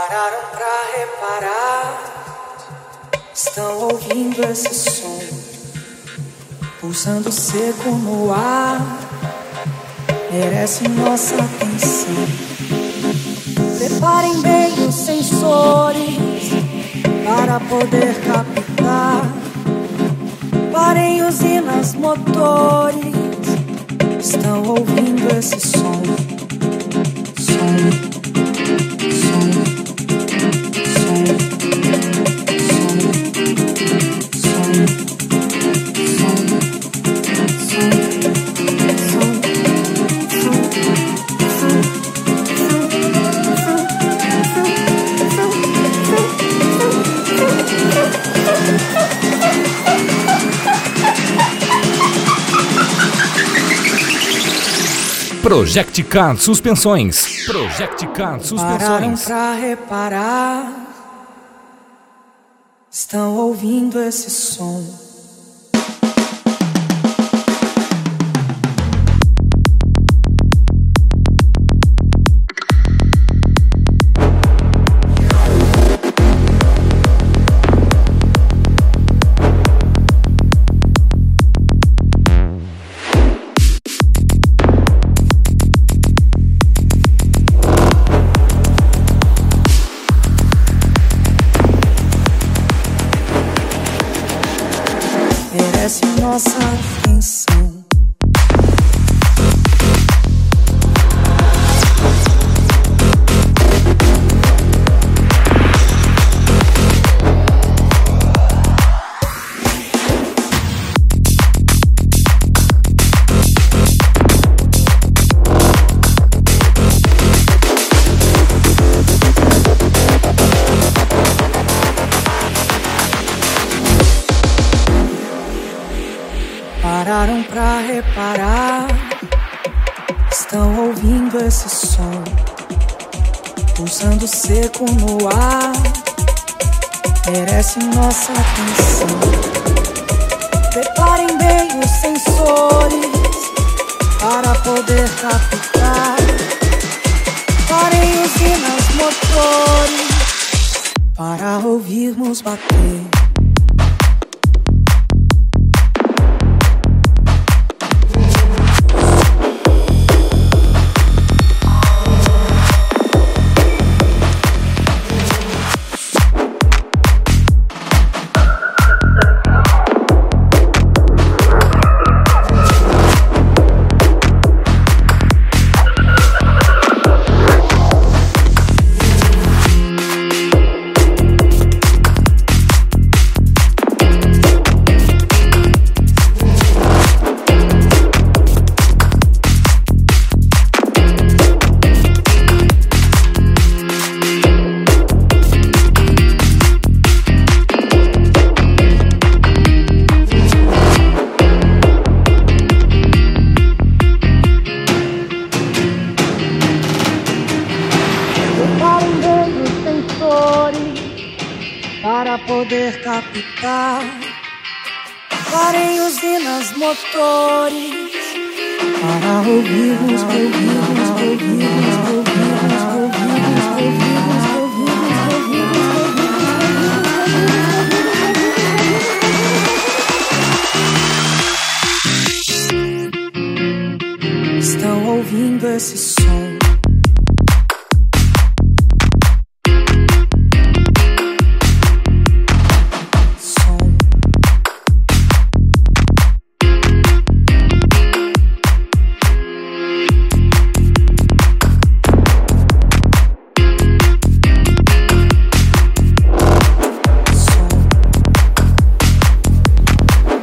Pararam pra reparar, estão ouvindo esse som, pulsando seco no ar, merece nossa atenção. Preparem bem os sensores para poder captar. Parem usinas, motores, estão ouvindo esse som. Project Card Suspensões. Project Card Pararam Suspensões. pra reparar, estão ouvindo esse som. Merece nossa atenção. Pararam pra reparar, estão ouvindo esse som, pulsando seco no ar, merece nossa atenção. Preparem bem os sensores para poder captar. Parem usinas, motores para ouvirmos bater. Para poder captar. Parem usinas, motores para ouvirmos, ouvirmos, ouvirmos, ouvirmos, ouvirmos, ouvirmos, ouvirmos. Estão ouvindo esse som.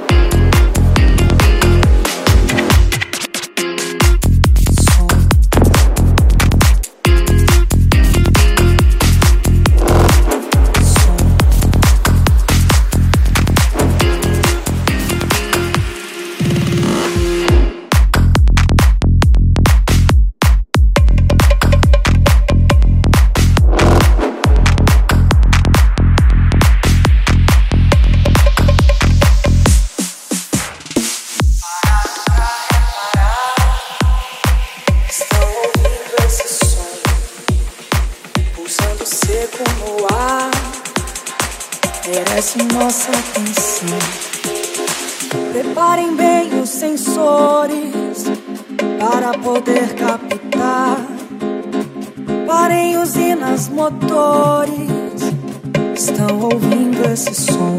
Som. seco no ar merece nossa atenção. Preparem bem os sensores para poder captar. Parem usinas, motores, estão ouvindo esse som.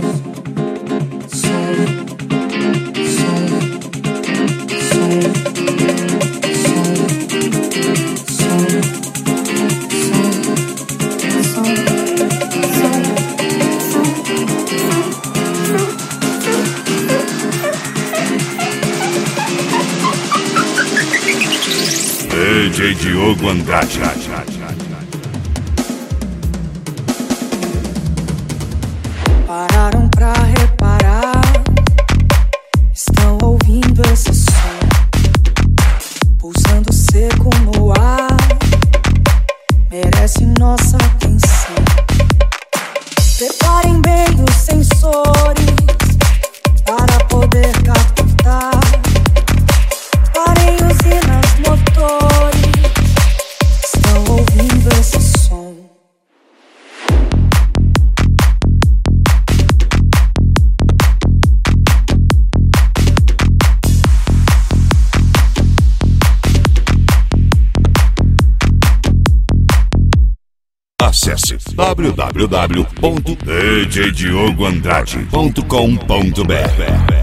DJ Diogo Andrade. Pararam pra reparar, estão ouvindo esse som, pulsando seco no ar, merece nossa atenção. Preparem bem os sensores para poder captar. Parem usinas, motores, estão ouvindo esse som. Acesse www.djdiogoandrade.com.br